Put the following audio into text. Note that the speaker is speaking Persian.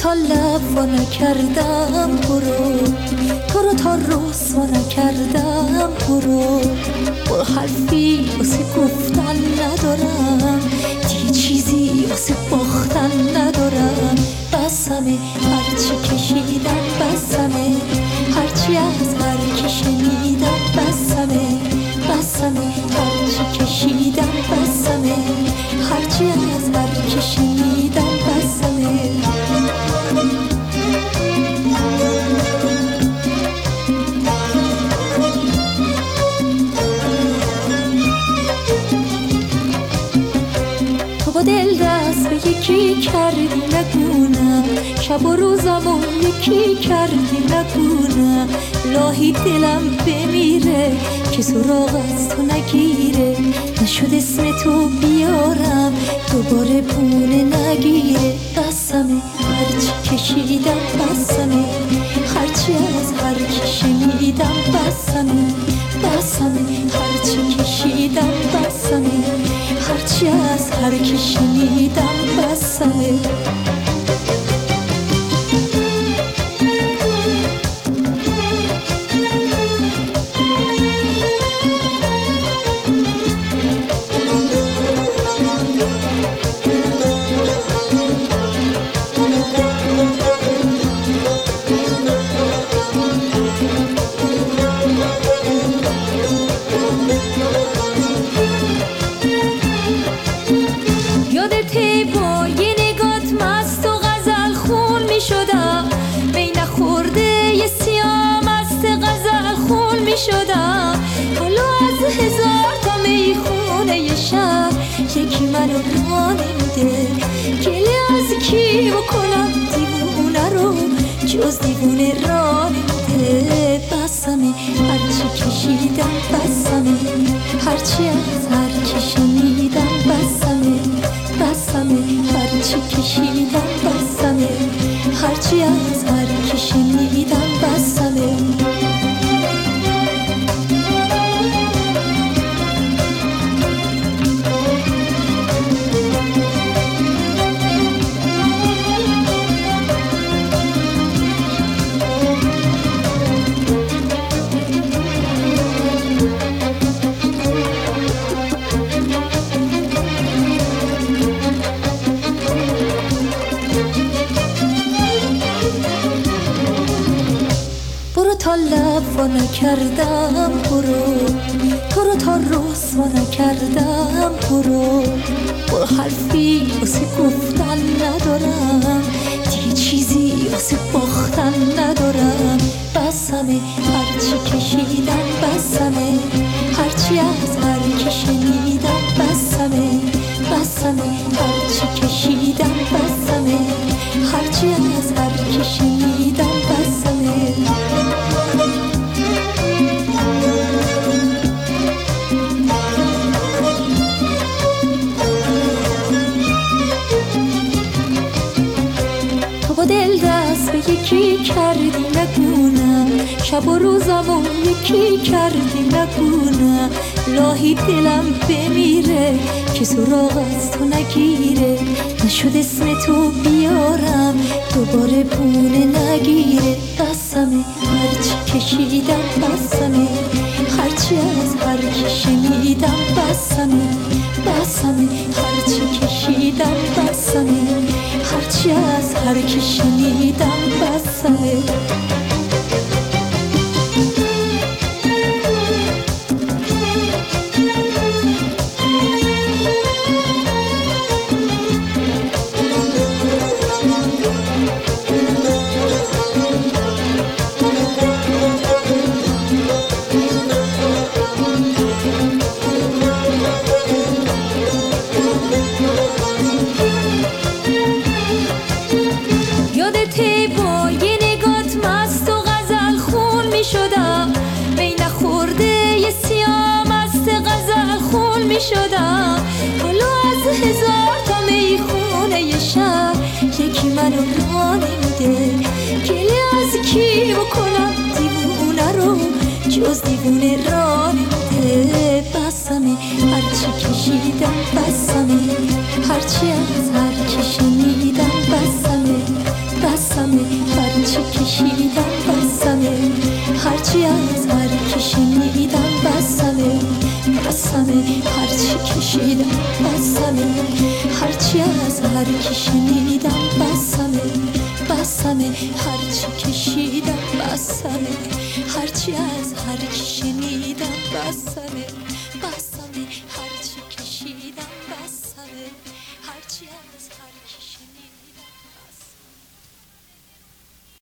تا لب وا نکردم برو، تو رو تا رسوا نکردم برو. برو حرفی واسه گفتن ندارم، دیگه چیزی واسه باختن ندارم. بسمه هرچی کشیدم، بسمه هرچی از هر کی شنیدم. بسمه بسمه هرچی کشیدم، بسمه هرچی از هر کی شنیدم. بسمه تو با دل دست به یکی کردی نگونم، شب و روزمون یکی کردی نگونم. لاهی دلم بمیره که سراغ از تو نگیره، نشد اسم تو بیارم دوباره پونه نگیره. بسمه هرچی کشیدم، بسمه هرچی از هر کی شنیدم. بسمه بسمه هرچی کشیدم، بسمه هرچی از هر کی شنیدم. بسمه یادته با یه نگات مست و غزل خون می شدم، می نخورده یه سیاه مست غزل خون می شدم. حالا از هزار تا میخونه یه شهر یکی منو راه نمیده، گله از کی بکنم دیوونه رو جز دیوونه راه نمیده. بسمه هرچی کشیدم، بسمه هرچی از هر کی شنیدم. بسمه بسمه هرچی کشیدم، بسمه هرچی از هر کی شنیدم. بسمه برو تا لب وا نکردم برو، تو رو تا رسوا نکردم برو. برو حرفی واسه گفتن ندارم، دیگه چیزی واسه باختن ندارم. بسمه هرچی کشیدم، بسمه هرچی از هر کی شنیدم. بسمه بسمه هرچی کشیدم، بسمه هرچی از هر کی شنیدم. بسمه تو با دل دست به یکی کردی نگونم، شب و روزمون یکی کردی نگونم. لاهی دلم بمیره که سراغ از تو نگیره، نشد اسم تو بیارم دوباره پونه نگیره. بسمه هرچی کشیدم، بسمه هرچی از هر کی شنیدم. بسمه بسمه هرچی کشیدم، بسمه هرچی از هر کی شنیدم. بسمه یادته با یه نگات مست و غزل خون می شدم، می نخورده یه سیاه مست غزل خون می شدم. حالا از هزار تا میخونه یه شهر یکی منو راه نمیده، گله از کی بکنم دیوونه رو جز دیوونه راه نمیده. بسمه هرچی کشیدم، بسمه هرچی از هر کی شنیدم. بسمه هرچی کشیدم بسمه، هرچی از هر کی شنیدم بسمه، بسمه هرچی کشیدم بسمه، هرچی از هر کی شنیدم بسمه، بسمه هرچی کشیدم بسمه، هرچی از هر کی شنیدم بسمه.